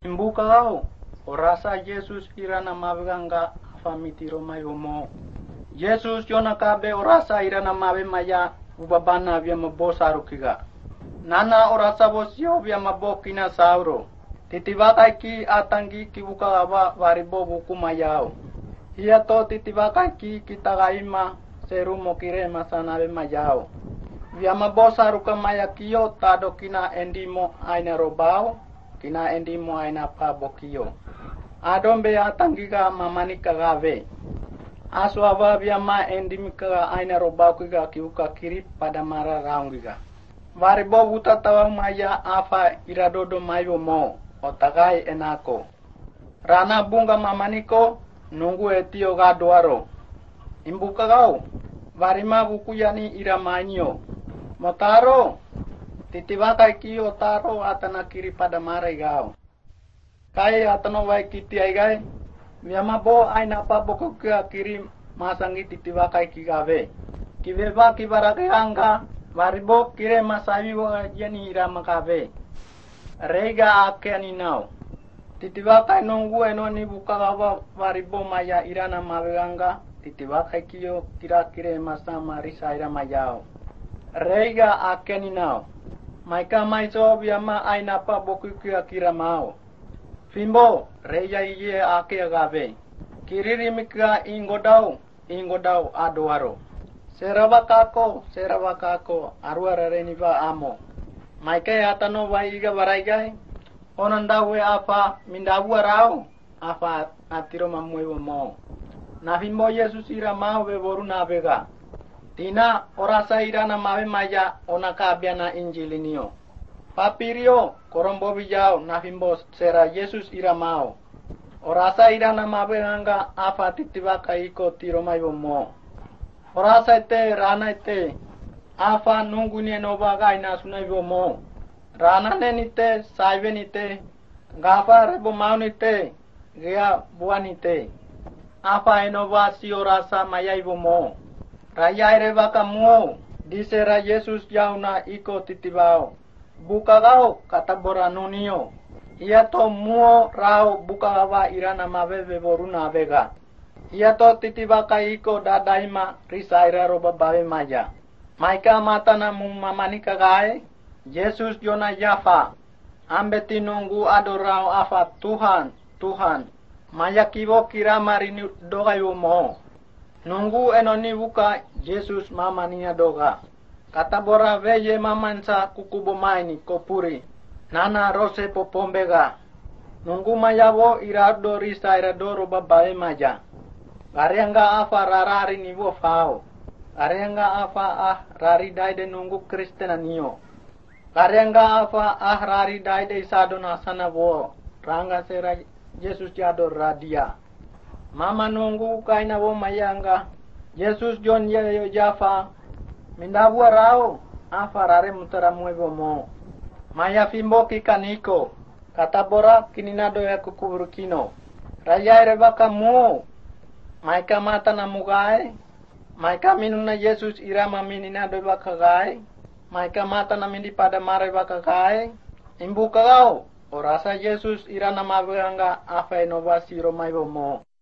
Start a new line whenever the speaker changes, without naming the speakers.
Imbuka kau, orasa Yesus irana mabganga famitiro mayomo. Yesus yona kabe orasa irana mabe maya ubabana vya mabosaru kiga. Nana orasa bosio vya mabokina sauro. Titibakai ki atangi kibuka gaba varibo buku mayao. Hiya to titibakai ki kitagaima serumo kirema sanabe mayao. Vya mabosaru kamaya kiyo tado kina endimo aina robao. Kina endimo aina pabokio. Adombe atangiga mamanika gave. Aswava vyama endimika aina robau kiga kiuka kiri pada mara raungiga. Varibo buta tawa maya afa iradodo mayo mo. Otagai enako. Rana bunga mamaniko nunggu etio gadoaro. Imbuka kau. Varima buku yani iramainyo. Motaro. Titibakai kio taro atana kiri pada mare gao. Kai atano wai kiti ai gai. Vyama bo aina pa boko kia kiri masangi titibakai kigave. Kiveva kibarake anga. Varibo kire masawi wa jeni irama kave. Reiga ake aninao. Titibakai nunggu enoni buka gawa varibo maya irana maweganga. Titibakai kio kira kire masama risa irama yao. Reiga ake aninao. Maika maiso vyama aina pa boku kia kira mao. Fimbo, reya iye ake agave. Kiriri mika ingodau adoaro. Serawakako, aruara reniva amo. Maika atano waiga baraigai. Onandawe apa mindawu arao. Apa atiro mamuewo mo. Na fimbo Yesus ira mau beboru na bega. Tina orasa irana mawe maya onakabiana injilinio. Papirio korombo bijao na fimbo sera Yesus iramao. Orasa irana mawe hanga afa titibaka iko tiro maibo mo. Orasa ite rana ite afa nunguni enobaga ina sunaibo mo. Rana nenite saibenite gafa rebo maunite gea buanite. Afa enoba si orasa mayaibo mo. Raya erebaka muo, disera Yesus yauna iko titibao. Buka gao katabora nunio. Ia to muo rao buka gawa irana mabebe boruna vega. Ia to titibaka iko dadaima risa iraro babawe maya. Maika mata na mamanika gae. Yesus yona yafa. Ambeti nunggu adorao afa Tuhan. Maya kibo kira marini dogayo mo. Nunggu enoni buka Yesus mama niya doga. Kata bora veye mamansa kukubo maini kopuri. Nana rose popombega. Nunggu mayabo irado risa iradoro babae maja. Garianga afa rarari nibo fao. Garianga afa rari daide nunggu kristena niyo. Garianga afa rari daide isadona sana bo. Ranga sera Yesus jador radia. Mama nunggu kaina wo mayanga. Yesus John ye jafa. Mindabu rao. Afa rare mutara muebo mo. Maya fimbo kikaniko. Katabora kininado ya kukuburukino. Raya erebaka mo. Maika mata na mugae. Maika minuna Yesus irama mininado baka gae. Maika mata na mindi pada mare baka gae. Imbuka gao. Orasa Yesus irana mabanga afa inovasi romaibo mo.